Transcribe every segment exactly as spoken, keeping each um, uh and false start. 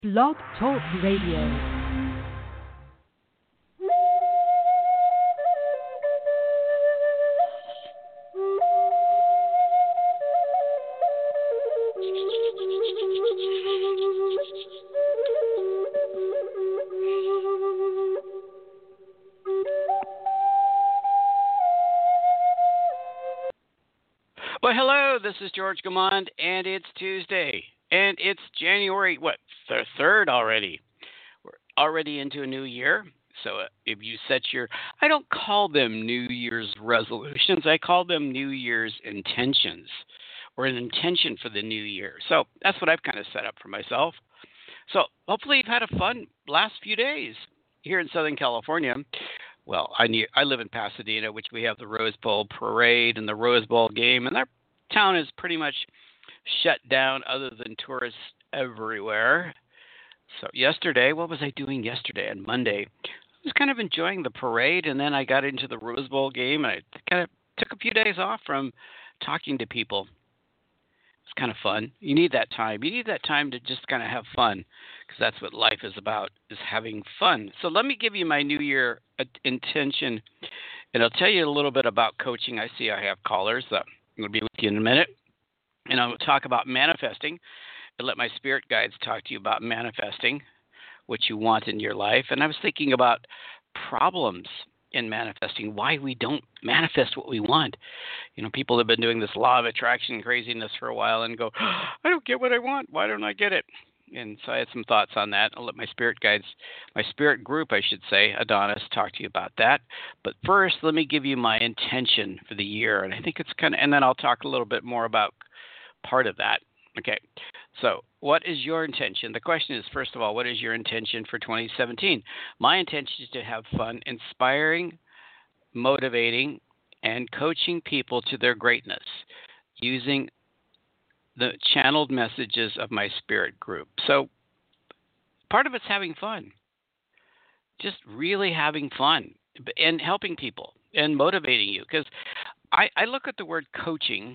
Blog Talk Radio. Well, hello, this is George Gamond, and it's Tuesday, and it's January, what, the third already. We're already into a new year, so uh, if you set your, I don't call them New Year's resolutions, I call them New Year's intentions, or an intention for the new year. So that's what I've kind of set up for myself. So hopefully you've had a fun last few days here in Southern California. Well, I need, I live in Pasadena, which we have the Rose Bowl parade and the Rose Bowl game, and our town is pretty much shut down other than tourists everywhere. So yesterday, what was I doing yesterday on Monday? I was kind of enjoying the parade, and then I got into the Rose Bowl game, and I kind of took a few days off from talking to people. It's kind of fun. You need that time. You need that time to just kind of have fun, because that's what life is about, is having fun. So let me give you my New Year intention, and I'll tell you a little bit about coaching. I see I have callers. So I'm going to be with you in a minute, and I'll talk about manifesting and let my spirit guides talk to you about manifesting what you want in your life. And I was thinking about problems in manifesting, why we don't manifest what we want. You know, people have been doing this law of attraction craziness for a while and go, I don't get what I want. Why don't I get it? And so I had some thoughts on that. I'll let my spirit guides, my spirit group, I should say, Adonis, talk to you about that. But first, let me give you my intention for the year. And I think it's kind of, and then I'll talk a little bit more about part of that. Okay. So what is your intention? The question is, first of all, what is your intention for twenty seventeen? My intention is to have fun, inspiring, motivating, and coaching people to their greatness using the channeled messages of my spirit group. So part of it's having fun, just really having fun and helping people and motivating you. Because I, I look at the word coaching,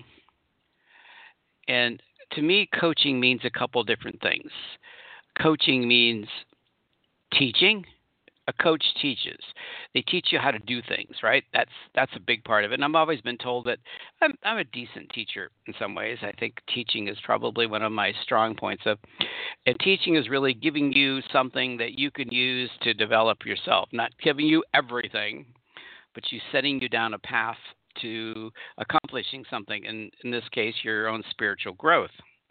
and to me, coaching means a couple different things. Coaching means teaching. A coach teaches. They teach you how to do things, right? That's that's a big part of it. And I've always been told that I'm, I'm a decent teacher in some ways. I think teaching is probably one of my strong points. Of, and teaching is really giving you something that you can use to develop yourself, not giving you everything, but you setting you down a path to accomplishing something, in, in this case, your own spiritual growth.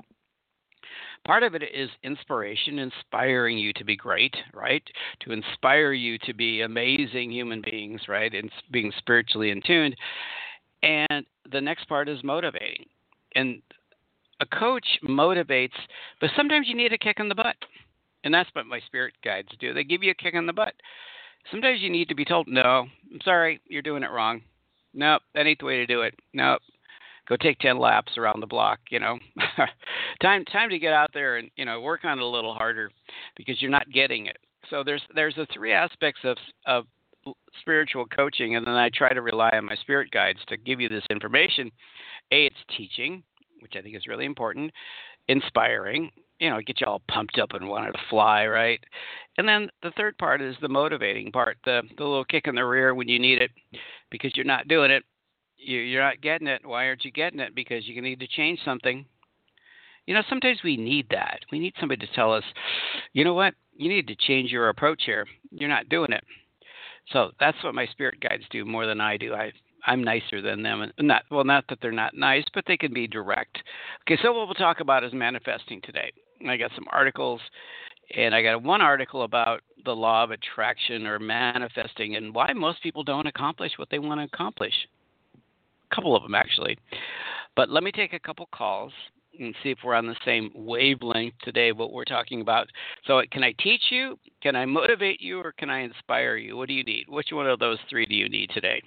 Part of it is inspiration, inspiring you to be great, right? To inspire you to be amazing human beings, right? And being spiritually in tune. And the next part is motivating. And a coach motivates, but sometimes you need a kick in the butt. And that's what my spirit guides do. They give you a kick in the butt. Sometimes you need to be told, no, I'm sorry, you're doing it wrong. Nope, that ain't the way to do it. Nope. Go take ten laps around the block, you know. time time to get out there and, you know, work on it a little harder because you're not getting it. So there's there's the three aspects of of spiritual coaching, and then I try to rely on my spirit guides to give you this information. A, it's teaching, which I think is really important, inspiring, you know, get you all pumped up and wanting to fly, right? And then the third part is the motivating part, the the little kick in the rear when you need it because you're not doing it. You're not getting it. Why aren't you getting it? Because you need to change something. You know, sometimes we need that. We need somebody to tell us, you know what? You need to change your approach here. You're not doing it. So that's what my spirit guides do more than I do. I, I'm nicer than them. And not well, not that they're not nice, but they can be direct. Okay, so what we'll talk about is manifesting today. I got some articles, and I got one article about the law of attraction or manifesting and why most people don't accomplish what they want to accomplish. A couple of them, actually. But let me take a couple calls and see if we're on the same wavelength today, what we're talking about. So can I teach you? Can I motivate you? Or can I inspire you? What do you need? Which one of those three do you need today?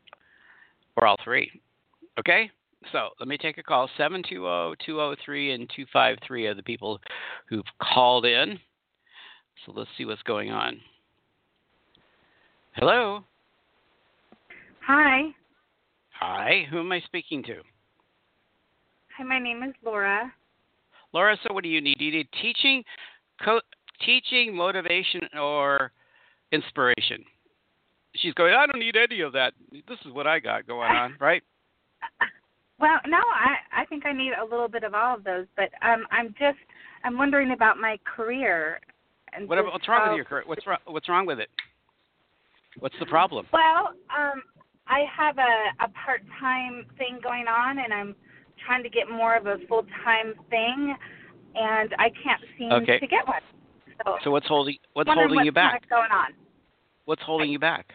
Or all three? Okay? So let me take a call. seven two zero, two zero three and two five three are the people who've called in. So let's see what's going on. Hello? Hi. Hi. Who am I speaking to? Hi, my name is Laura. Laura, so what do you need? Do you need teaching, co- teaching, motivation, or inspiration? She's going, I don't need any of that. This is what I got going on, right? Well, no, I, I think I need a little bit of all of those, but um, I'm just, I'm wondering about my career. And what, what's wrong how, with your career? What's wrong, what's wrong with it? What's the problem? Well, um, I have a, a part-time thing going on, and I'm trying to get more of a full-time thing, and I can't seem okay. to get one. So, so what's holding what's holding what's you back? What's going on? What's holding you back?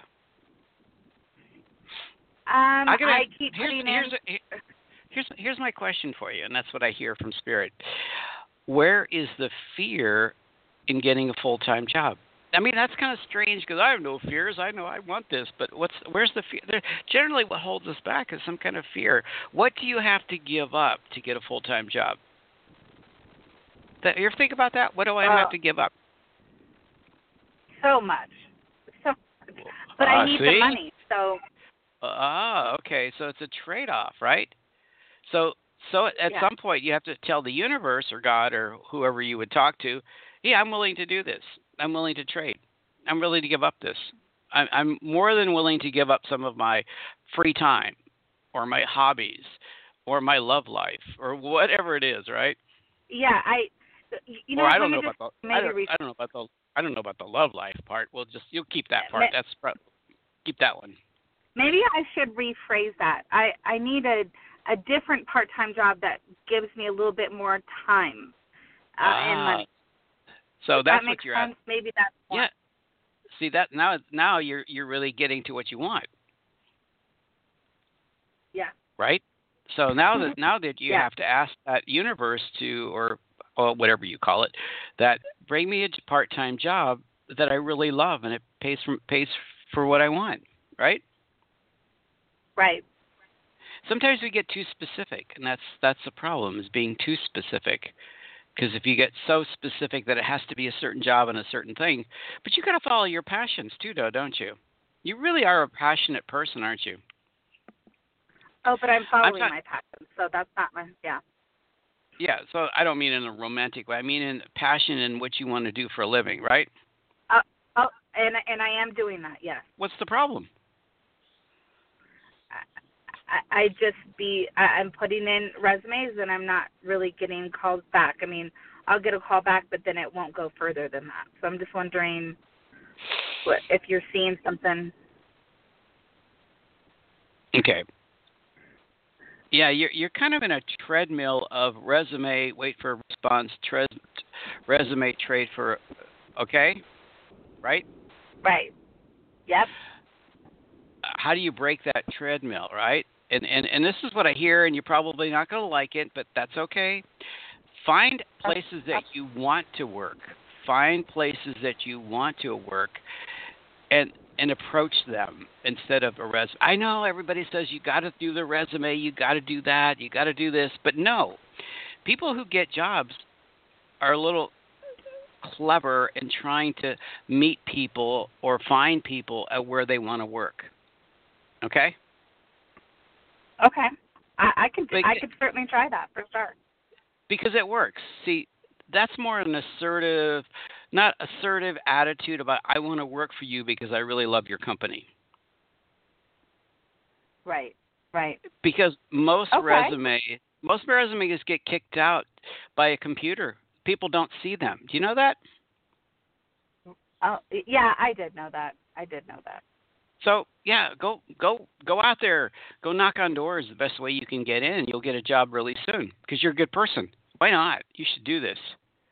Um, I, gotta, I keep here's, putting here's, in. A, here's here's my question for you, and that's what I hear from Spirit. Where is the fear in getting a full-time job? I mean, that's kind of strange because I have no fears. I know I want this, but what's where's the fear? There, generally, what holds us back is some kind of fear. What do you have to give up to get a full-time job? That, you ever think about that? What do I uh, have to give up? So much. So, but uh, I need see? the money, so. Ah, okay. So it's a trade-off, right? So, so at yeah. some point you have to tell the universe or God or whoever you would talk to, yeah, I'm willing to do this. I'm willing to trade. I'm willing to give up this. I'm, I'm more than willing to give up some of my free time or my hobbies or my love life or whatever it is, right? Yeah, I. You know, or I don't know about the I don't, I don't know about the I don't know about the love life part. We'll just you'll keep that part. That's keep that one. Maybe I should rephrase that. I, I need a a different part-time job that gives me a little bit more time uh, ah, and money. So If that's that makes what you're sense. at. Maybe that's more. Yeah. See that now now you're you're really getting to what you want. Yeah. Right? So now that now that you yeah. have to ask that universe to or or whatever you call it, that bring me a part-time job that I really love and it pays for pays for what I want, right? Right. Sometimes we get too specific, and that's that's the problem, is being too specific. Because if you get so specific that it has to be a certain job and a certain thing, but you got to follow your passions too, though, don't you? You really are a passionate person, aren't you? Oh, but I'm following I'm not, my passion, so that's not my yeah. Yeah, so I don't mean in a romantic way. I mean in passion in what you want to do for a living, right? Uh, oh, and and I am doing that. Yes. What's the problem? I, I just be I, I'm putting in resumes and I'm not really getting calls back. I mean, I'll get a call back, but then it won't go further than that. So I'm just wondering what, if you're seeing something. Okay. Yeah, you're you're kind of in a treadmill of resume, wait for a response, tre- resume, trade for, okay, right? Right. Yep. How do you break that treadmill, right? And and and this is what I hear, and you're probably not going to like it, but that's okay. Find places that you want to work. Find places that you want to work, and and approach them instead of a resume. I know everybody says you got to do the resume, you got to do that, you got to do this, but no. People who get jobs are a little clever in trying to meet people or find people at where they want to work. Okay? Okay. I, I can But, I could certainly try that for sure. Because it works. See, that's more an assertive, not assertive attitude about I want to work for you because I really love your company. Right. Right. Because most okay. resume, most resumes get kicked out by a computer. People don't see them. Do you know that? Oh, yeah, I did know that. I did know that. So yeah, go go go out there, go knock on doors. The best way you can get in, you'll get a job really soon because you're a good person. Why not? You should do this.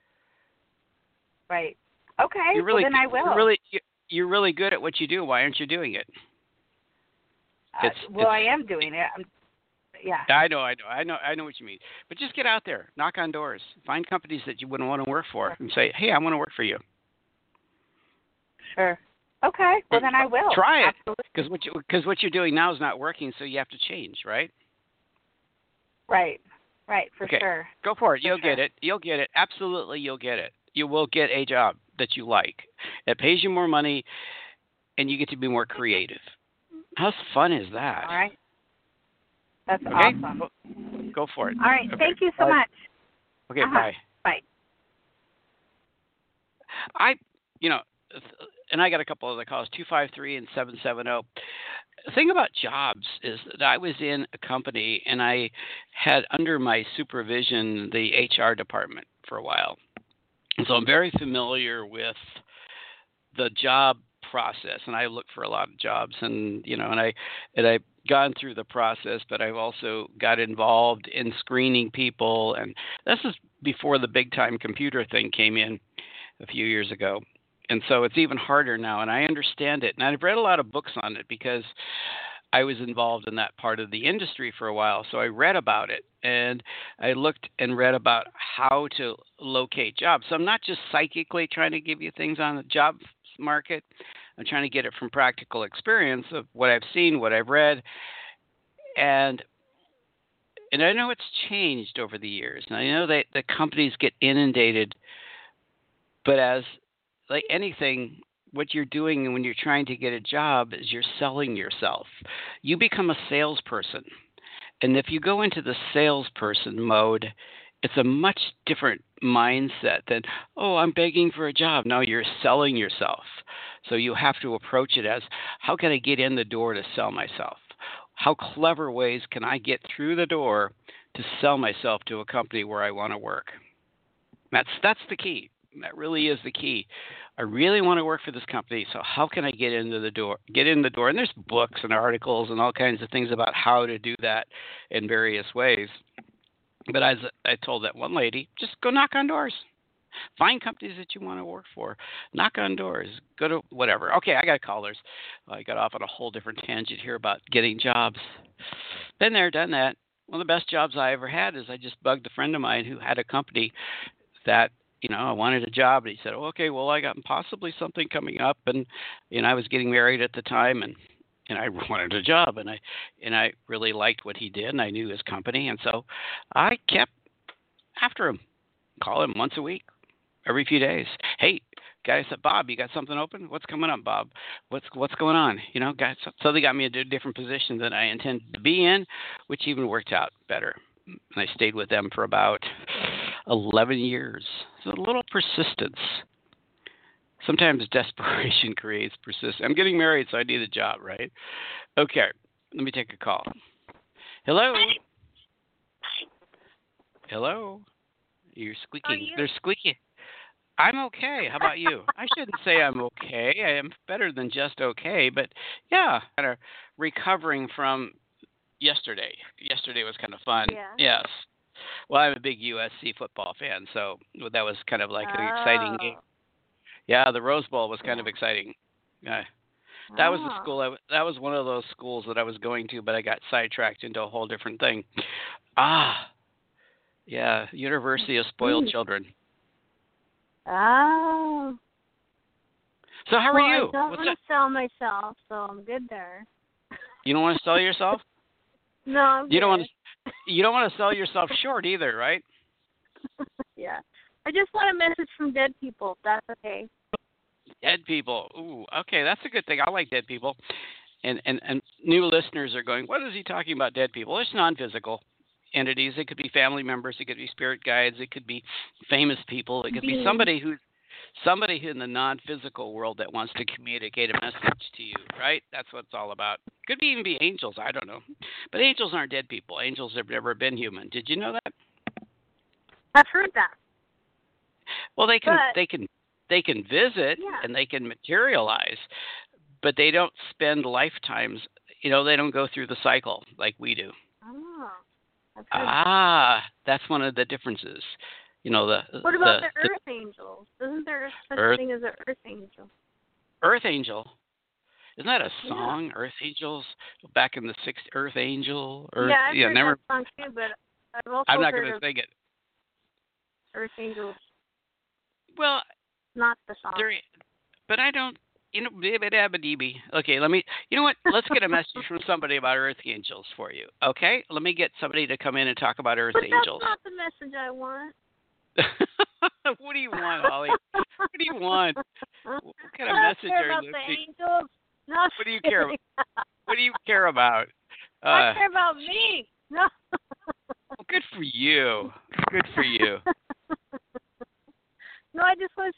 Right. Okay. You're really, well, then I will. You're really, you're really good at what you do. Why aren't you doing it? Uh, well, I am doing it. I'm, yeah. I know, I know, I know, I know what you mean. But just get out there, knock on doors, find companies that you wouldn't want to work for, and say, "Hey, I want to work for you." Sure. Okay. Well, then I will. Try it, because what you because what you're doing now is not working, so you have to change, right? Right. Right. For okay. sure. Go for it. For you'll sure. get it. You'll get it. Absolutely, you'll get it. You will get a job that you like. It pays you more money, and you get to be more creative. How fun is that? All right. That's okay? awesome. Go, go for it. All right. Okay. Thank you so bye. much. Okay. Uh-huh. Bye. Bye. I, you know, and I got a couple other calls, two five three and seven seven zero. The thing about jobs is that I was in a company and I had under my supervision the H R department for a while. And so I'm very familiar with the job process, and I look for a lot of jobs, and you know, and I and I've gone through the process, but I've also got involved in screening people, and this is before the big time computer thing came in a few years ago. And so it's even harder now, and I understand it. And I've read a lot of books on it because I was involved in that part of the industry for a while. So I read about it, and I looked and read about how to locate jobs. So I'm not just psychically trying to give you things on the job market. I'm trying to get it from practical experience of what I've seen, what I've read. And and I know it's changed over the years. And I know that the companies get inundated, but as like anything, what you're doing when you're trying to get a job is you're selling yourself. You become a salesperson. And if you go into the salesperson mode, it's a much different mindset than, oh, I'm begging for a job. No, you're selling yourself. So you have to approach it as, how can I get in the door to sell myself? How clever ways can I get through the door to sell myself to a company where I want to work? That's that's the key. That really is the key. I really want to work for this company, so how can I get into the door? Get in the door, and there's books and articles and all kinds of things about how to do that in various ways. But as I told that one lady, just go knock on doors. Find companies that you want to work for. Knock on doors. Go to whatever. Okay, I got callers. I got off on a whole different tangent here about getting jobs. Been there, done that. One of the best jobs I ever had is I just bugged a friend of mine who had a company that, you know, I wanted a job, and he said, oh, okay, well, I got possibly something coming up, and, you know, I was getting married at the time, and, and I wanted a job, and I, and I really liked what he did, and I knew his company, and so I kept after him, call him once a week, every few days. Hey, guy said, Bob, you got something open? What's coming up, Bob? What's what's going on? You know, guys, so they got me into a different position than I intended to be in, which even worked out better. And I stayed with them for about eleven years. So a little persistence. Sometimes desperation creates persistence. I'm getting married, so I need a job, right? Okay, let me take a call. Hello? Hello? You're squeaking. You? They're squeaking. I'm okay. How about you? I shouldn't say I'm okay. I am better than just okay, but yeah, kind of recovering from yesterday. Yesterday was kind of fun. Yeah. Yes. Well, I'm a big U S C football fan, so that was kind of like an exciting game. Yeah, the Rose Bowl was kind yeah. of exciting. Yeah. That oh. was the school. I, that was one of those schools that I was going to, but I got sidetracked into a whole different thing. Ah, yeah, University of Spoiled mm. Children. Oh. So how are well, you? I don't What's want that? to sell myself, so I'm good there. You don't want to sell yourself? No, I'm You good. don't want to. You don't want to sell yourself short either, right? Yeah. I just want a message from dead people, if that's okay. Dead people. Ooh, okay, that's a good thing. I like dead people. And and and new listeners are going, what is he talking about, dead people? It's non-physical entities. It could be family members. It could be spirit guides. It could be famous people. It could be somebody who, somebody in the non-physical world that wants to communicate a message to you, right? That's what it's all about. Could be even be angels. I don't know. But angels aren't dead people. Angels have never been human. Did you know that? I've heard that. Well, they can but, they can they can visit yeah. and they can materialize, but they don't spend lifetimes. You know, they don't go through the cycle like we do. Oh. Ah, that's one of the differences. You know, the What about the, the Earth the, Angels? Isn't there such Earth, thing as an Earth Angel? Earth Angel. Isn't that a song? Yeah. Earth Angels back in the sixties. Earth Angel. Earth, yeah, I've yeah, heard never. that song too, but I've also I'm not heard going to of sing it. Earth Angels. Well, not the song. there, but I don't. You know, dibba-dabba-dee-bee. Okay, let me. You know what? Let's get a message from somebody about Earth Angels for you. Okay, let me get somebody to come in and talk about Earth but Angels. That's not the message I want. What do you want, Holly? What do you want? What kind of I message care are about you the looking? angels. No, What do you care about? What do you care about? Uh, I care about me. No. Well, good for you. Good for you. No, I just want to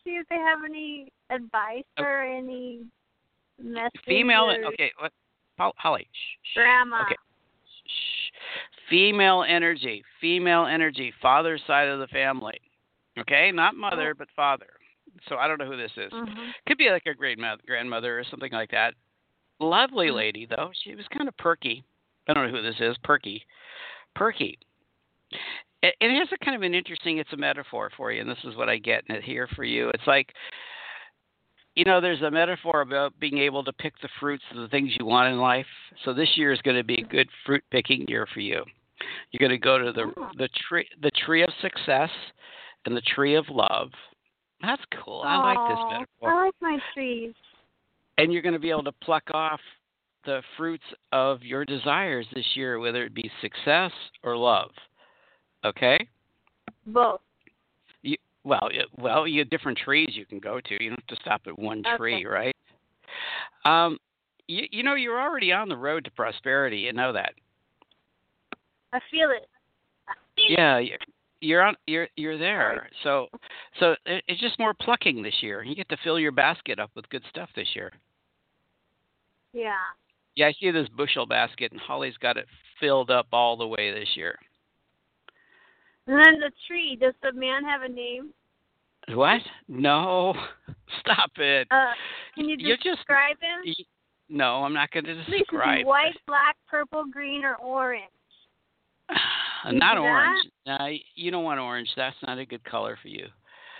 see if they have any advice Oh. or any message. Female. or Okay. What? Hol- Holly. Shh, shh. Grandma. Okay. Shh. Female energy. Female energy. Father's side of the family. Okay, not mother, Oh. but father. So I don't know who this is. Mhm. Could be like a great mo- grandmother or something like that. Lovely Mhm. lady though. She was kind of perky. I don't know who this is. Perky. Perky. It, it has a kind of an interesting. It's a metaphor for you, and this is what I get in it here for you. It's like, you know, there's a metaphor about being able to pick the fruits of the things you want in life. So this year is going to be a good fruit picking year for you. You're going to go to the Oh. the tree the tree of success and the tree of love. That's cool. I like this Aw, metaphor. I like my trees. And you're going to be able to pluck off the fruits of your desires this year, whether it be success or love. Okay? Both. You, well, y- well, you have different trees you can go to. You don't have to stop at one tree, Okay. right? Um, you, you know, you're already on the road to prosperity. You know that. I feel it. I feel Yeah, y- you're on. You're you're there. Sorry. So, so it, it's just more plucking this year. You get to fill your basket up with good stuff this year. it. Yeah. Yeah, I see this bushel basket, and Holly's got it filled up all the way this year. And then the tree. Does the man have a name? What? No, stop it. Uh, can you You're just describe him? y- no. I'm not going to Please, is he describe. white, black, purple, green, or orange? Not do orange. No, you don't want orange. That's not a good color for you.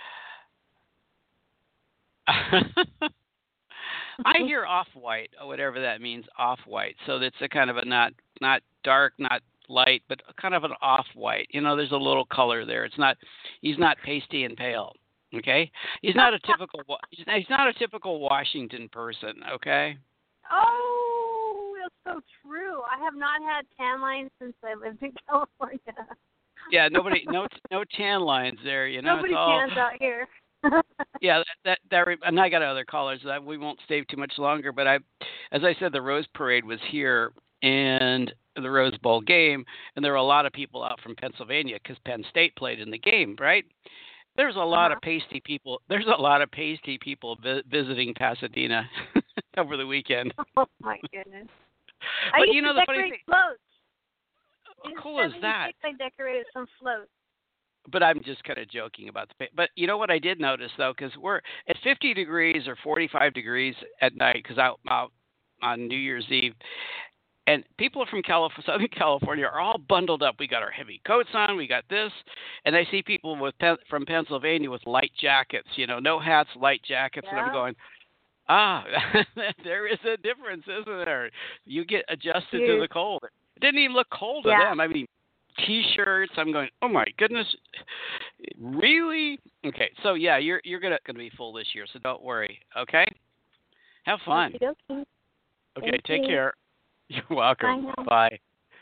I hear off-white, or whatever that means, off-white. So it's a kind of a not not dark, not light, but kind of an off-white. You know, there's a little color there. It's not. He's not pasty and pale. Okay. He's not a typical. wa- He's not, he's not a typical Washington person. Okay. Oh, that's so true. I have not had tan lines since I lived in California. Yeah. Nobody. No. No tan lines there. You know. Nobody it's all, tans out here. Yeah, that, that that re- and I got other callers that we won't stay too much longer. But I, as I said, the Rose Parade was here and the Rose Bowl game, and there were a lot of people out from Pennsylvania because Penn State played in the game, right? There's a lot Uh-huh. of pasty people. There's a lot of pasty people vi- visiting Pasadena over the weekend. Oh my goodness! I But used you know to the funny decorate thing, floats. how In cool is that? seventy-six, I decorated some floats. But I'm just kind of joking about the. pa- But you know what I did notice though, because we're at fifty degrees or forty-five degrees at night, because out out on New Year's Eve, and people from California, Southern California are all bundled up. We got our heavy coats on, we got this, and I see people with Pen- from Pennsylvania with light jackets. You know, no hats, light jackets, and I'm Yeah. going. Ah, there is a difference, isn't there? You get adjusted to Huge. the cold. It didn't even look cold to Yeah. them. I mean, T-shirts. I'm going. Oh my goodness, really? Okay, so yeah, you're you're gonna gonna be full this year, so don't worry. Okay, have fun. Okey-dokey. Okay, Thank take you. care. You're welcome. Bye now. Bye.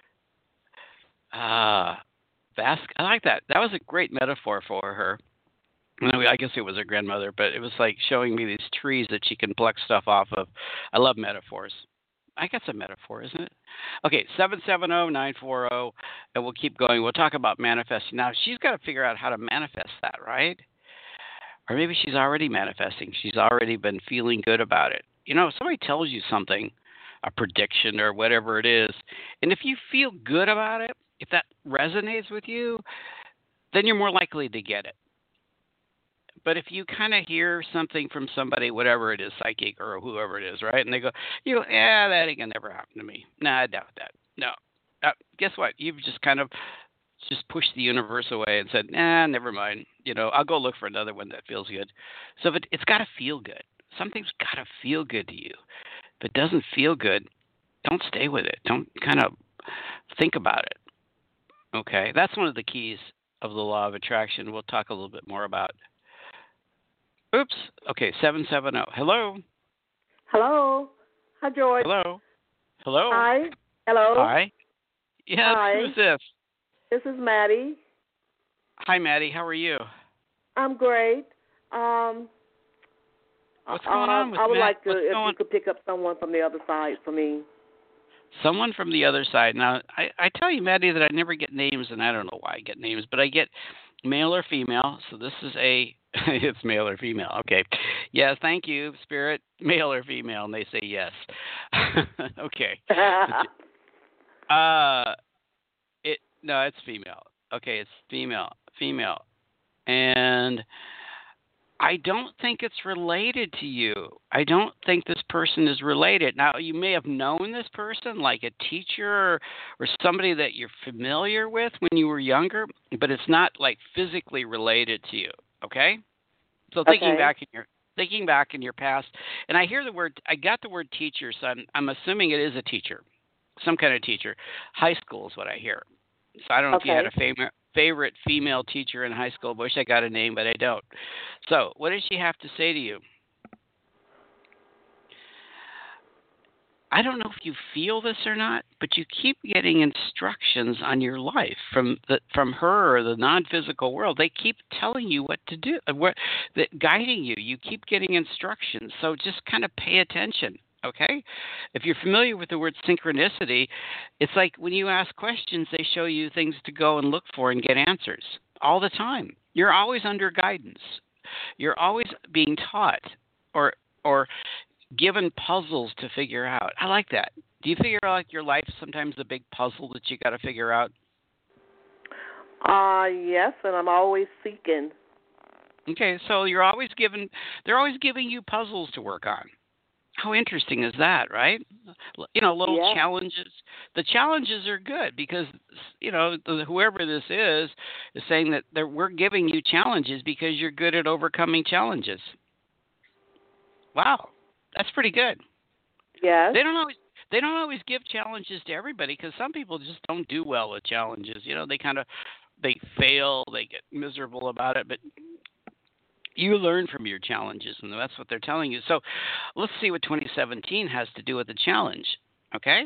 Ah, Basque. I like that. That was a great metaphor for her. I mean, I guess it was her grandmother, but it was like showing me these trees that she can pluck stuff off of. I love metaphors. I guess a metaphor, isn't it? Okay, seven seven zero nine four zero, and we'll keep going. We'll talk about manifesting. Now, she's got to figure out how to manifest that, right? Or maybe she's already manifesting. She's already been feeling good about it. You know, if somebody tells you something, a prediction or whatever it is, and if you feel good about it, if that resonates with you, then you're more likely to get it. But if you kind of hear something from somebody, whatever it is, psychic or whoever it is, right, and they go, you go, yeah, that ain't gonna never happen to me. Nah, I doubt that. No. Uh, guess what? You've just kind of just pushed the universe away and said, nah, never mind. You know, I'll go look for another one that feels good. So if it, it's got to feel good. Something's got to feel good to you. If it doesn't feel good, don't stay with it. Don't kind of think about it. Okay, that's one of the keys of the law of attraction. We'll talk a little bit more about. Oops. Okay, seven seven zero. Hello. Hello. Hi, George. Hello. Hello. Hi. Hello. Hi. Yes, Hi. who's this? This is Maddie. Hi, Maddie. How are you? I'm great. Um, What's uh, going on with I would Matt? like to, What's if going- you could pick up someone from the other side for me. Someone from the other side. Now, I, I tell you, Maddie, that I never get names, and I don't know why I get names, but I get male or female. So this is a it's male or female. Okay. Yes, thank you, Spirit. Male or female, and they say yes. Okay. Uh, it no, it's female. Okay, it's female, female, and I don't think it's related to you. I don't think this person is related. Now, you may have known this person, like a teacher or, or somebody that you're familiar with when you were younger, but it's not like physically related to you. Okay? So thinking Okay. back in your thinking back in your past, and I hear the word. I got the word teacher, so I'm, I'm assuming it is a teacher, some kind of teacher. High school is what I hear. So I don't know if you had a Okay. favorite favorite female teacher in high school. Wish I got a name, but I don't. So, what does she have to say to you? I don't know if you feel this or not, but you keep getting instructions on your life from the from her or the non-physical world. They keep telling you what to do, uh, what that guiding you. You keep getting instructions. So just kind of pay attention. Okay? If you're familiar with the word synchronicity, it's like when you ask questions, they show you things to go and look for and get answers all the time. You're always under guidance. You're always being taught or or given puzzles to figure out. I like that. Do you figure out like your life is sometimes a big puzzle that you got to figure out? Uh, yes, and I'm always seeking. Okay, so you're always given. They're always giving you puzzles to work on. How interesting is that, right? You know, little Yeah. challenges. The challenges are good because, you know, the, whoever this is is saying that they're, we're giving you challenges because you're good at overcoming challenges. Wow, that's pretty good. Yes. They don't always they don't always give challenges to everybody because some people just don't do well with challenges. You know, they kind of they fail, they get miserable about it, but you learn from your challenges, and that's what they're telling you. So let's see what twenty seventeen has to do with the challenge, okay?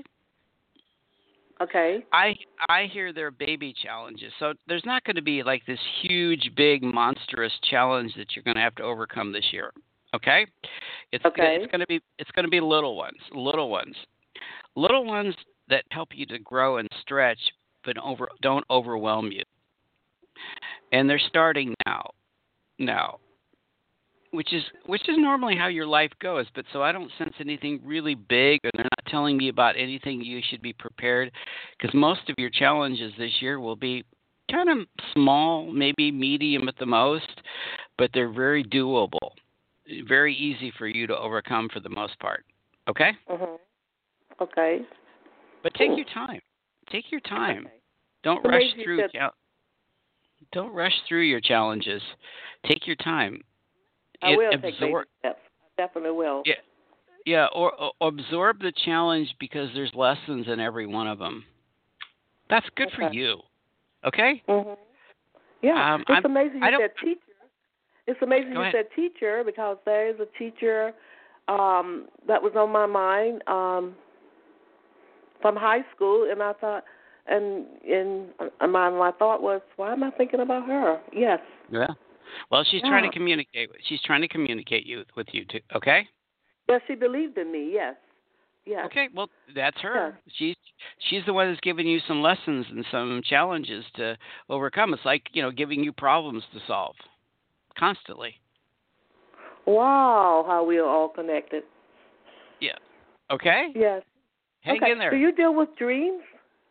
Okay. I I hear they're baby challenges. So there's not going to be like this huge, big, monstrous challenge that you're going to have to overcome this year, okay? It's Okay. it's going to be it's going to be little ones, little ones. Little ones that help you to grow and stretch but over don't overwhelm you. And they're starting now. Now, which is which is normally how your life goes, but so I don't sense anything really big, and they're not telling me about anything you should be prepared, because most of your challenges this year will be kind of small, maybe medium at the most, but they're very doable, very easy for you to overcome for the most part. Okay? Mhm. Okay. But take your time. Take your time. Okay. Don't So rush maybe you through. said- chal- Don't rush through your challenges. Take your time. I It- will take baby absor- steps. I definitely will. Yeah, yeah, or, or absorb the challenge because there's lessons in every one of them. That's good for Okay. you. Okay? Mhm. Yeah. Um, it's I'm- amazing I you don't- said teacher. It's amazing Go you ahead. said teacher because there is a teacher um, that was on my mind um, from high school, and I thought, and and uh, my my thought was, why am I thinking about her? Yes. Yeah. Well, she's trying to Yeah. communicate. with- She's trying to communicate you with you too. Okay? Yes, she believed in me. Yes. Yes. Okay. Well, that's her. She's she's the one that's giving you some lessons and some challenges to overcome. It's like, you know, giving you problems to solve constantly. Wow, how we are all connected. Yeah. Okay? Yes. Hang okay. in there. Do you deal with dreams?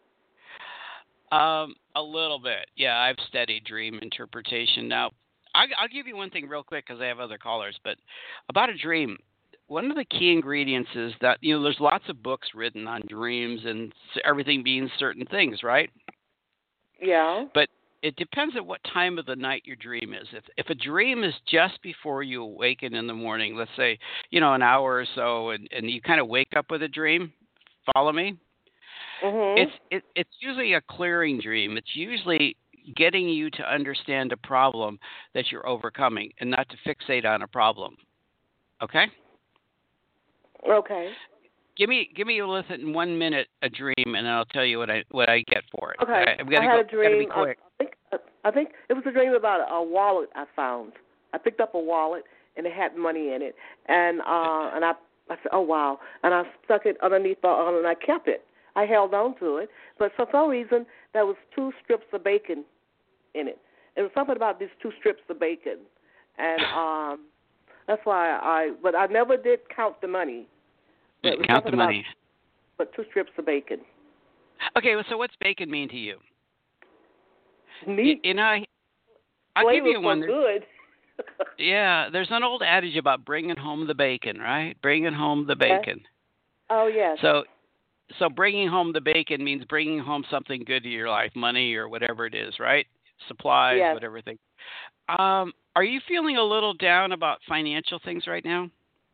Um, a little bit. Yeah, I've studied dream interpretation. Now, I, I'll give you one thing real quick because I have other callers. But about a dream, one of the key ingredients is that, you know, there's lots of books written on dreams and s- everything being certain things, right? Yeah. But it depends on what time of the night your dream is. If if a dream is just before you awaken in the morning, let's say, you know, an hour or so, and, and you kind of wake up with a dream, follow me? Mhm. It's it, it's usually a clearing dream. It's usually getting you to understand a problem that you're overcoming and not to fixate on a problem. Okay? Okay. Give me give me within one minute a dream, and I'll tell you what I what I get for it. Okay. I, I've got I to had go. a dream. Gotta be quick. I think I think it was a dream about a wallet I found. I picked up a wallet and it had money in it, and uh, and I I said, oh wow, and I stuck it underneath the uh, and I kept it. I held on to it, but for some reason there was two strips of bacon in it, it was something about these two strips of bacon, and um, that's why I. But I never did count the money. But it was Count the something money. About, but two strips of bacon. Okay, well, so what's bacon mean to you? Meat. You know, I, I'll give Flavors you one. were good. Yeah, there's an old adage about bringing home the bacon, right? Bringing home the bacon. Oh yes. So, so bringing home the bacon means bringing home something good to your life, money or whatever it is, right? Supplies, yes. whatever thing. Um, are you feeling a little down about financial things right now?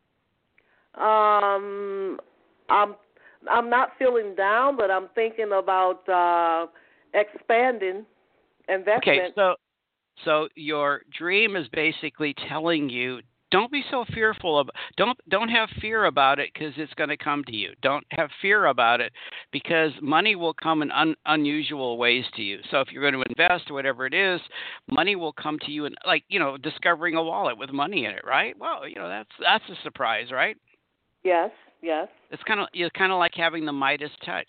Um, I'm I'm not feeling down, but I'm thinking about uh, expanding investment. Okay, so so your dream is basically telling you don't be so fearful of don't don't have fear about it because it's going to come to you. Don't have fear about it because money will come in un, unusual ways to you. So if you're going to invest or whatever it is, money will come to you in like you know discovering a wallet with money in it, right? Well, you know that's that's a surprise, right? Yes, yes. It's kind of it's kind of like having the Midas touch.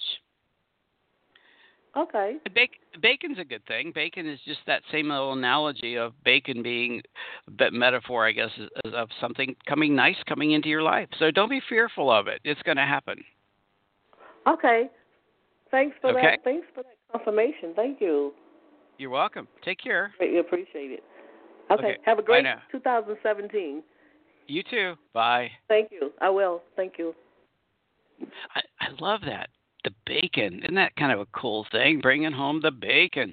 Okay. Bacon, bacon's a good thing. Bacon is just that same little analogy of bacon being a bit metaphor, I guess, of something coming nice coming into your life. So don't be fearful of it. It's going to happen. Okay. Thanks for okay. that. Thanks for that confirmation. Thank you. You're welcome. Take care. Greatly appreciate it. Okay. okay. Have a great Bye now. two thousand seventeen. You too. Bye. Thank you. I will. Thank you. I, I love that. The bacon. Isn't that kind of a cool thing? Bringing home the bacon.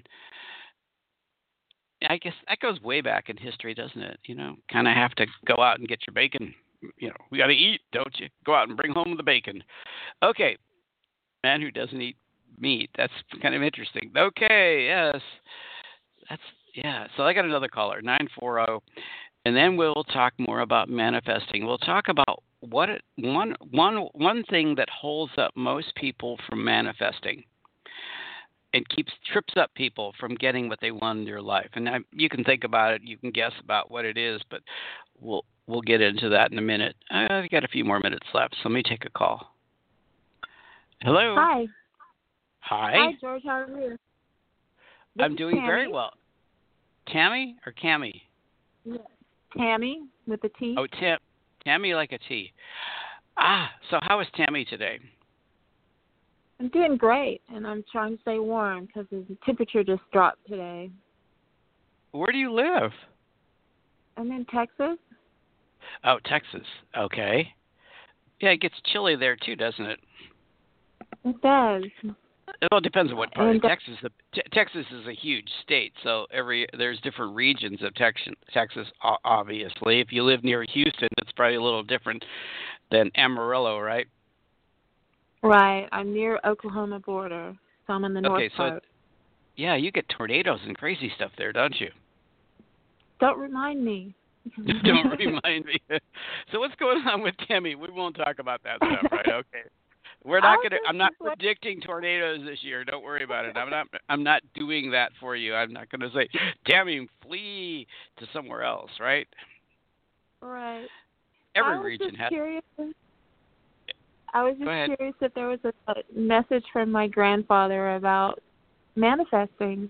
I guess that goes way back in history, doesn't it? You know, kind of have to go out and get your bacon. You know, we got to eat, don't you? Go out and bring home the bacon. Okay. Man who doesn't eat meat. That's kind of interesting. Okay. Yes. That's, yeah. So I got another caller, nine four zero. And then we'll talk more about manifesting. We'll talk about what it, one one one thing that holds up most people from manifesting and keeps trips up people from getting what they want in their life. And I, you can think about it, you can guess about what it is, but we'll we'll get into that in a minute. I've got a few more minutes left, so let me take a call. Hello. Hi. Hi. Hi, George. How are you? This I'm doing Tammy. very well. Tammy or Cammy? Yes. Tammy with a T. Oh, Tim. Tammy like a T. Ah, so how is Tammy today? I'm doing great, and I'm trying to stay warm because the temperature just dropped today. Where do you live? I'm in Texas. Oh, Texas. Okay. Yeah, it gets chilly there too, doesn't it? It does. It all depends on what part And of Texas. The, te- Texas is a huge state, so every there's different regions of Texas. Texas, obviously. If you live near Houston, it's probably a little different than Amarillo, right? Right. I'm near Oklahoma border, so I'm in the north okay, so part. yeah, you get tornadoes and crazy stuff there, don't you? Don't remind me. Don't remind me. So what's going on with Tammy? We won't talk about that stuff, right? Okay. We're not going to I'm not predicting tornadoes this year. Don't worry about it. I'm not I'm not doing that for you. I'm not going to say, "Tammy, flee to somewhere else," right? Right. Every I was region just has curious. I was Go just ahead. curious if there was a, a message from my grandfather about manifesting.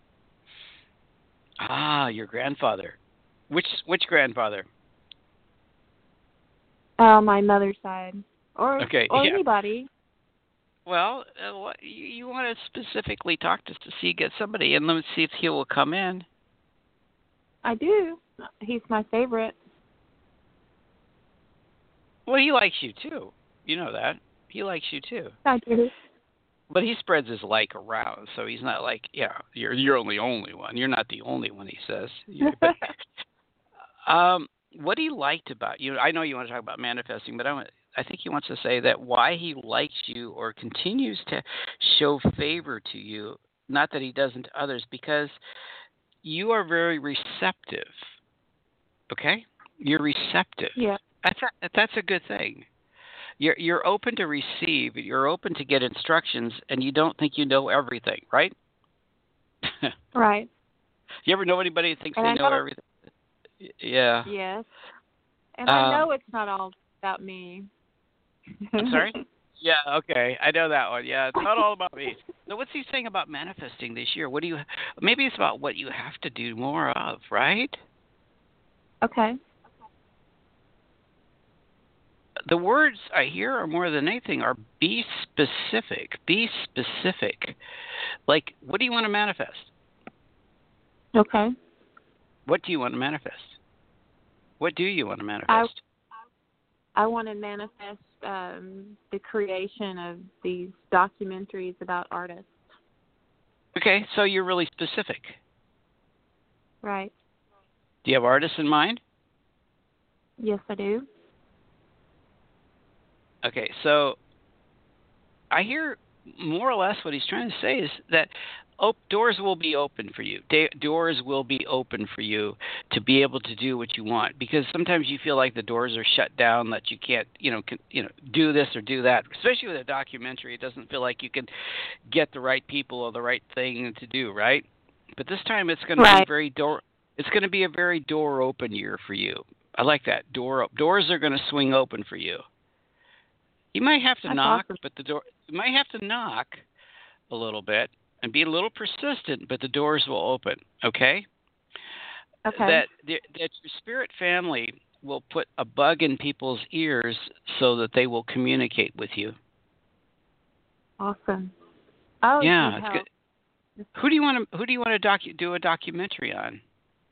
Ah, your grandfather. Which which grandfather? Uh, my mother's side. Or, Okay, or yeah. anybody. Well, uh, what, you, you want to specifically talk to to see get somebody, and let's see if he will come in. I do. He's my favorite. Well, he likes you too. You know that. He likes you too. I do. But he spreads his like around, so he's not like, yeah, you're you're only only one. You're not the only one, he says. You- But, um, what he liked about you, I know you want to talk about manifesting, but I want, I think he wants to say that why he likes you or continues to show favor to you, not that he doesn't to others, because you are very receptive. Okay? You're receptive. Yeah. That's a, that's a good thing. You're you're open to receive. You're open to get instructions, and you don't think you know everything, right? Right. You ever know anybody who thinks And they I know know- everything? Yeah. Yes. And Um, I know it's not all about me. I'm sorry? Yeah, okay. I know that one. Yeah, it's not all about me. So what's he saying about manifesting this year? What do you maybe it's about what you have to do more of, right? Okay. The words I hear are more than anything are be specific. Be specific. Like, what do you want to manifest? Okay. What do you want to manifest? What do you want to I manifest? I want to manifest um, the creation of these documentaries about artists. Okay, so you're really specific. Right. Do you have artists in mind? Yes, I do. Okay, so I hear more or less what he's trying to say is that op- doors will be open for you. Da- doors will be open for you to be able to do what you want, because sometimes you feel like the doors are shut down, that you can't, you know, can, you know, do this or do that. Especially with a documentary, it doesn't feel like you can get the right people or the right thing to do, right? But this time it's going to Right. be very door. It's going to be a very door open year for you. I like that. Door op- doors are going to swing open for you. You might have to That's knock, awesome. but the door you might have to knock a little bit and be a little persistent, but the doors will open. Okay. Okay. That that your spirit family will put a bug in people's ears so that they will communicate with you. Awesome. Oh, Yeah, need it's help. good. Who do you want to Who do you want to docu- do a documentary on?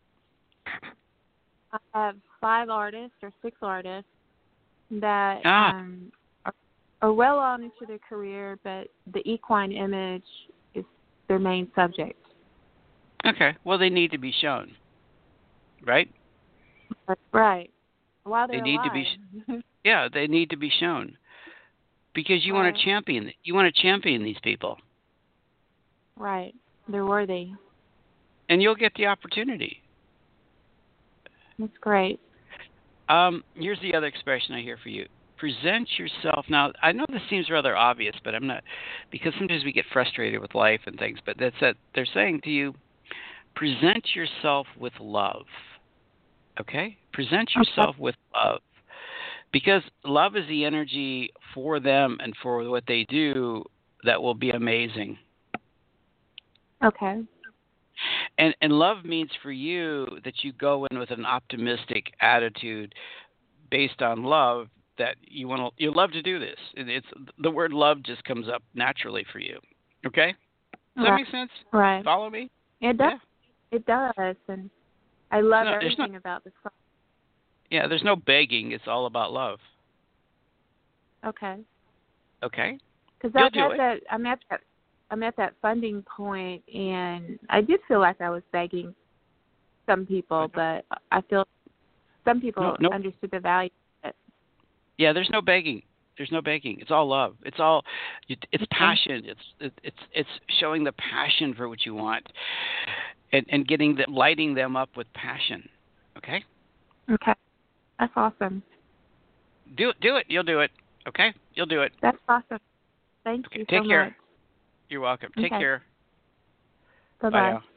I have five artists or six artists that Ah. um, are, are well on into their career, but the equine image is their main subject. Okay. Well, they need to be shown, right? Right. While they're They need to be alive. Yeah, they need to be shown because you want Right. to champion. You want to champion these people, Right. They're worthy. and you'll get the opportunity. That's great. Um, here's the other expression I hear for you. Present yourself. Now, I know this seems rather obvious, but I'm not, because sometimes we get frustrated with life and things, but that's that they're saying to you, present yourself with love. Okay? Present yourself with love. Because love is the energy for them and for what they do that will be amazing. Okay. And and love means for you that you go in with an optimistic attitude based on love, that you want to you love to do this. It, it's the word love just comes up naturally for you. Okay? Does that Right. make sense? Right. Follow me? It does. Yeah. It does, and I love No, there's everything about this song. Yeah, there's no begging. It's all about love. Okay. Okay? Because You'll I'm do at it. that, I'm at that, I'm at that funding point, and I did feel like I was begging some people, but I feel some people No, no. understood the value of it. Yeah, there's no begging. There's no begging. It's all love. It's all it's Okay. passion. It's it's it's showing the passion for what you want, and and getting them, lighting them up with passion. Okay? Okay. That's awesome. Do it. Do it. You'll do it. Okay? You'll do it. That's awesome. Thank Okay, you take so care. much. You're welcome. Take Okay. care. Bye Bye bye. now.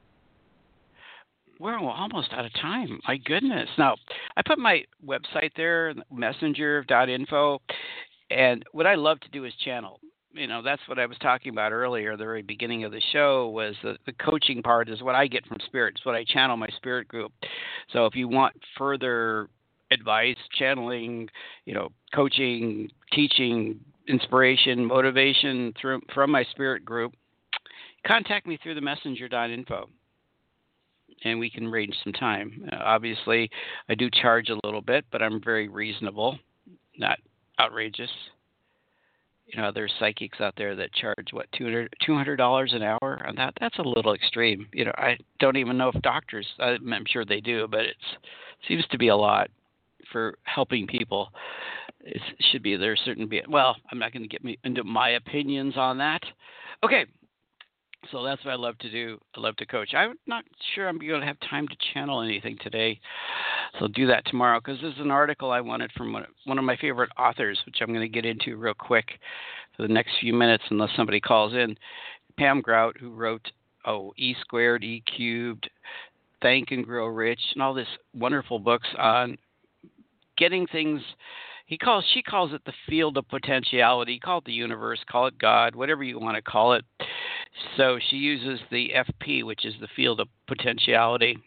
We're almost out of time. My goodness. Now, I put my website there, messenger dot info, and what I love to do is channel. You know, that's what I was talking about earlier, the very beginning of the show, was the, the coaching part is what I get from spirit. It's what I channel my spirit group. So if you want further advice, channeling, you know, coaching, teaching, inspiration, motivation through from my spirit group, contact me through the messenger dot info. And we can arrange some time. Uh, obviously, I do charge a little bit, but I'm very reasonable, not outrageous. You know, there's psychics out there that charge what two hundred two hundred dollars an hour, and that that's a little extreme. You know, I don't even know if doctors. I'm sure they do, but it seems to be a lot for helping people. It should be there certain. Be well, I'm not going to get me into my opinions on that. Okay. So that's what I love to do. I love to coach. I'm not sure I'm going to have time to channel anything today. So I'll do that tomorrow, because this is an article I wanted from one of my favorite authors, which I'm going to get into real quick for the next few minutes unless somebody calls in. Pam Grout, who wrote oh, E Squared, E Cubed, Think and Grow Rich, and all these wonderful books on getting things he calls she calls it the field of potentiality. Call it the universe, call it God, whatever you want to call it. So she uses the F P, which is the field of potentiality.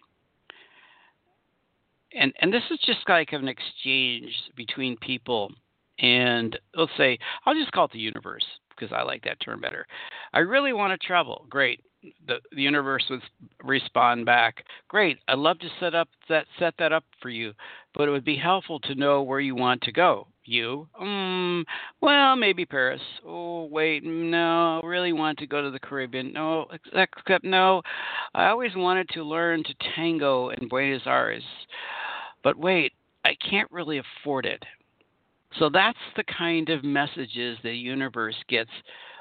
And and this is just like an exchange between people, and let's say I'll just call it the universe because I like that term better. I really want to travel. Great. The the universe would respond back. Great. I'd love to set up that set that up for you, but it would be helpful to know where you want to go. You, um, well, maybe Paris. Oh, wait, no, I really want to go to the Caribbean. No, except no, I always wanted to learn to tango in Buenos Aires, but wait, I can't really afford it. So that's the kind of messages the universe gets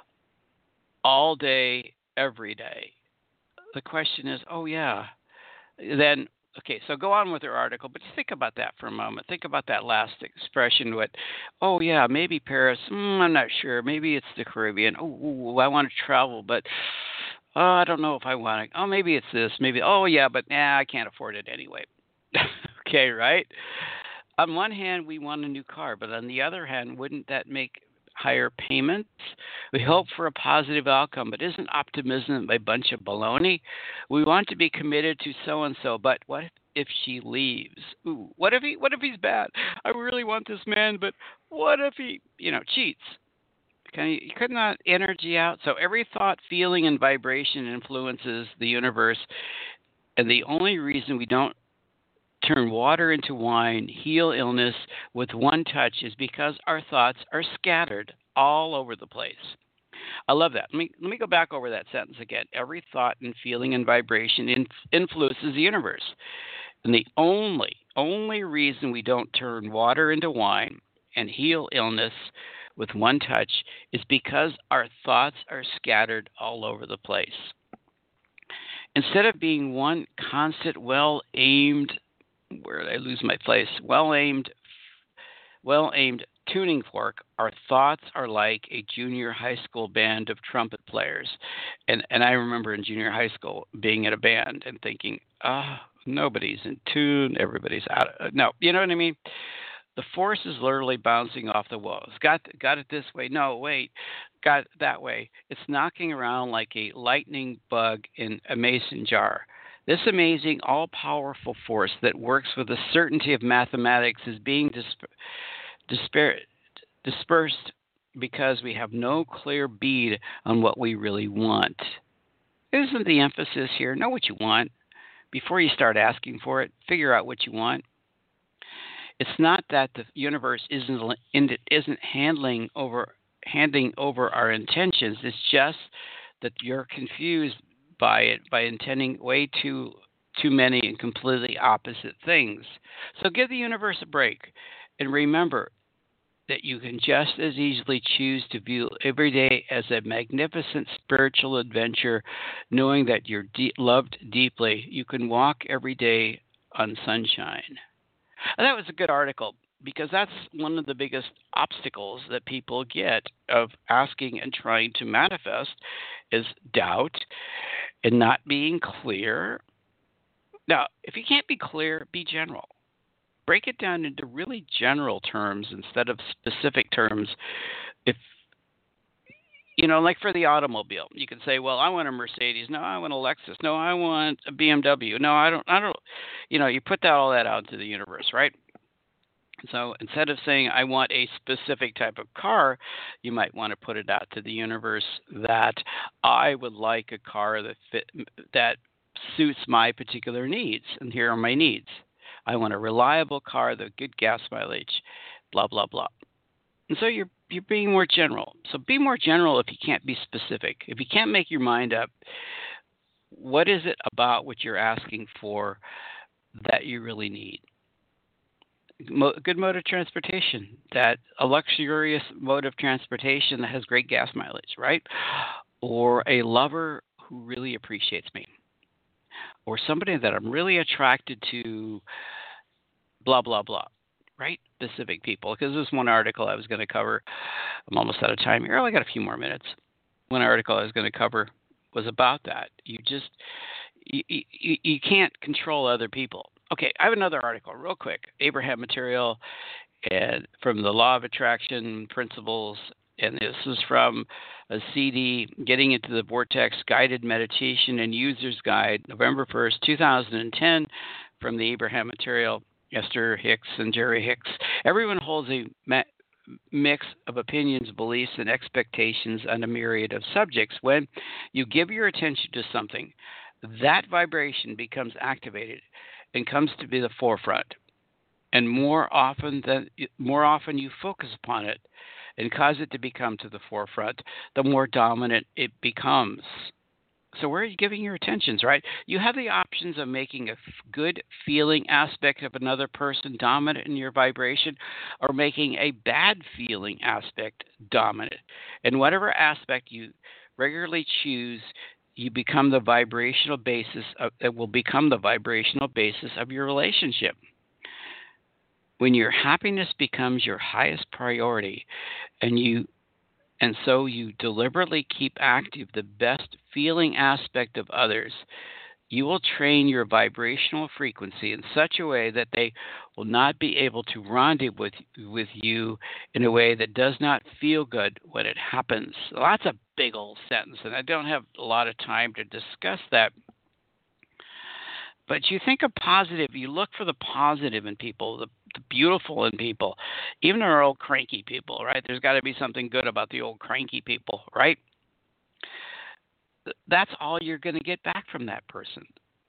all day, every day. The question is, oh yeah, then okay. So go on with your article, but just think about that for a moment. Think about that last expression. What? Oh yeah, maybe Paris. Mm, I'm not sure. Maybe it's the Caribbean. Oh, ooh, I want to travel, but oh, I don't know if I want to. Oh, maybe it's this. Maybe. Oh yeah, but nah, I can't afford it anyway. Okay, right? On one hand, we want a new car, but on the other hand, wouldn't that make higher payments? We hope for a positive outcome, but isn't optimism a bunch of baloney? We want to be committed to so-and-so, but what if she leaves? Ooh, what if he? What if he's bad? I really want this man, but what if he, you know, cheats? Can you, you could not energy out. So every thought, feeling, and vibration influences the universe, and the only reason we don't turn water into wine, heal illness with one touch is because our thoughts are scattered all over the place. I love that. Let me let me go back over that sentence again. Every thought and feeling and vibration in, influences the universe. And the only, only reason we don't turn water into wine and heal illness with one touch is because our thoughts are scattered all over the place. Instead of being one constant, well-aimed where did I lose my place? Well-aimed, well-aimed tuning fork. Our thoughts are like a junior high school band of trumpet players, and and I remember in junior high school being in a band and thinking, ah, oh, nobody's in tune, everybody's out. Of, no, you know what I mean? The force is literally bouncing off the walls. Got got it this way? No, wait, got it that way. It's knocking around like a lightning bug in a mason jar. This amazing, all-powerful force that works with the certainty of mathematics is being disp- disper- dispersed because we have no clear bead on what we really want. Isn't the emphasis here? Know what you want. Before you start asking for it, figure out what you want. It's not that the universe isn't isn't handling over handing over our intentions. It's just that you're confused by it by intending way too too many and completely opposite things. So give the universe a break and remember that you can just as easily choose to view every day as a magnificent spiritual adventure, knowing that you're de- loved deeply. You can walk every day on sunshine. And that was a good article because that's one of the biggest obstacles that people get of asking and trying to manifest is doubt and not being clear. Now, if you can't be clear, be general. Break it down into really general terms instead of specific terms. If, you know, like for the automobile, you can say, well, I want a Mercedes. No, I want a Lexus. No, I want a B M W. No, I don't, I don't, you know, you put that all that out into the universe, right? So instead of saying, I want a specific type of car, you might want to put it out to the universe that I would like a car that fit, that suits my particular needs. And here are my needs. I want a reliable car, the good gas mileage, blah, blah, blah. And so you're you're being more general. So be more general if you can't be specific. If you can't make your mind up, what is it about what you're asking for that you really need? Mo- good mode of transportation, that a luxurious mode of transportation that has great gas mileage, right? Or a lover who really appreciates me. Or somebody that I'm really attracted to, blah, blah, blah, right? Specific people. Because this is one article I was going to cover. I'm almost out of time here. Oh, I got a few more minutes. One article I was going to cover was about that. You just, you, you, you can't control other people. Okay, I have another article real quick. Abraham Material. and from the Law of Attraction Principles. And this is from a C D, Getting into the Vortex Guided Meditation and User's Guide, November first, two thousand ten, from the Abraham Material, Esther Hicks and Jerry Hicks. Everyone holds a ma- mix of opinions, beliefs, and expectations on a myriad of subjects. When you give your attention to something, that vibration becomes activated and comes to be the forefront. And more often than more often you focus upon it and cause it to become to the forefront, the more dominant it becomes. So where are you giving your attentions, right? You have the options of making a good feeling aspect of another person dominant in your vibration, or making a bad feeling aspect dominant. And whatever aspect you regularly choose, you become the vibrational basis of, it will become the vibrational basis of your relationship. When your happiness becomes your highest priority, and you and so you deliberately keep active the best feeling aspect of others, you will train your vibrational frequency in such a way that they will not be able to rendezvous with, with you in a way that does not feel good when it happens. Well, that's a big old sentence, and I don't have a lot of time to discuss that. But you think of positive, you look for the positive in people, the, the beautiful in people, even our old cranky people, right? There's got to be something good about the old cranky people, right? That's all you're going to get back from that person.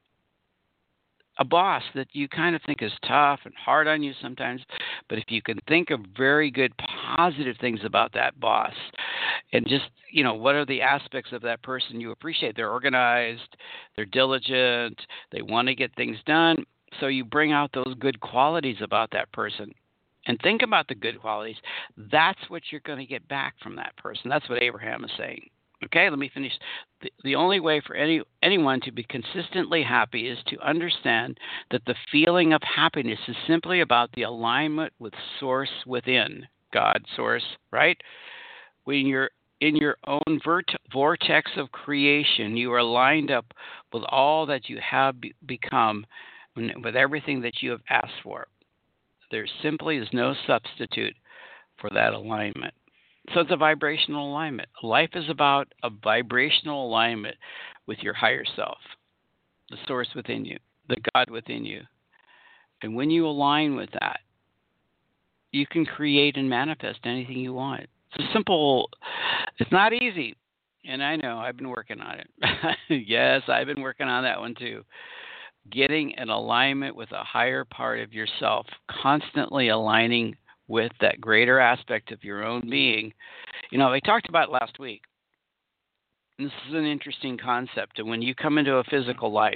A boss that you kind of think is tough and hard on you sometimes, but if you can think of very good positive things about that boss, and just, you know, what are the aspects of that person you appreciate? They're organized, they're diligent, they want to get things done, so you bring out those good qualities about that person. And think about the good qualities. That's what you're going to get back from that person. That's what Abraham is saying. Okay, let me finish. The, the only way for any anyone to be consistently happy is to understand that the feeling of happiness is simply about the alignment with Source within, God, Source, right? When you're in your own vert- vortex of creation, you are lined up with all that you have be- become, with everything that you have asked for. There simply is no substitute for that alignment. So it's a vibrational alignment. Life is about a vibrational alignment with your higher self, the Source within you, the God within you. And when you align with that, you can create and manifest anything you want. It's a simple, it's not easy. And I know, I've been working on it. Yes, I've been working on that one too. Getting an alignment with a higher part of yourself, constantly aligning with that greater aspect of your own being. You know, I talked about it last week. This is an interesting concept. And when you come into a physical life,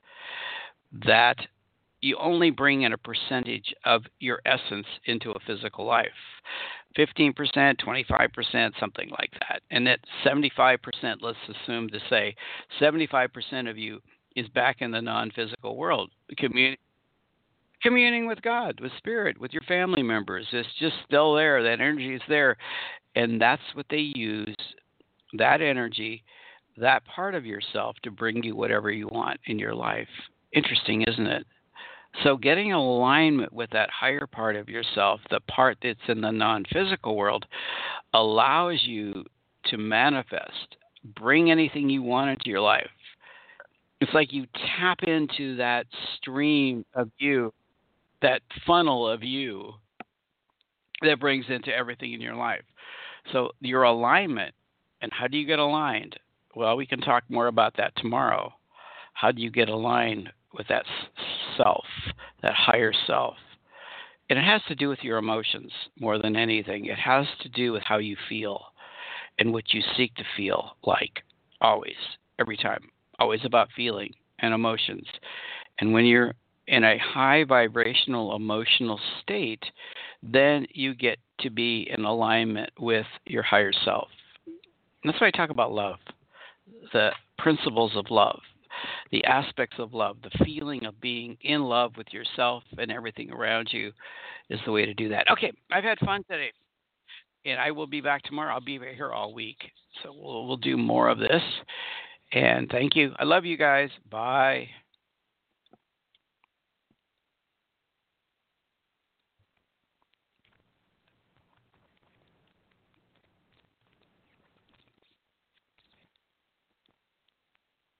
that you only bring in a percentage of your essence into a physical life. fifteen percent, twenty-five percent, something like that. And that seventy-five percent, let's assume to say, seventy-five percent of you is back in the non-physical world, community. Communing with God, with Spirit, with your family members. It's just still there. That energy is there. And that's what they use, that energy, that part of yourself, to bring you whatever you want in your life. Interesting, isn't it? So getting alignment with that higher part of yourself, the part that's in the non-physical world, allows you to manifest, bring anything you want into your life. It's like you tap into that stream of you, that funnel of you that brings into everything in your life. So your alignment, and how do you get aligned? Well, we can talk more about that tomorrow. How do you get aligned with that self, that higher self? And it has to do with your emotions more than anything. It has to do with how you feel and what you seek to feel like, always, every time. Always about feeling and emotions. And when you're in a high vibrational emotional state, then you get to be in alignment with your higher self. And that's why I talk about love, the principles of love, the aspects of love, the feeling of being in love with yourself and everything around you is the way to do that. Okay, I've had fun today, and I will be back tomorrow. I'll be here all week, so we'll, we'll do more of this. And thank you. I love you guys. Bye.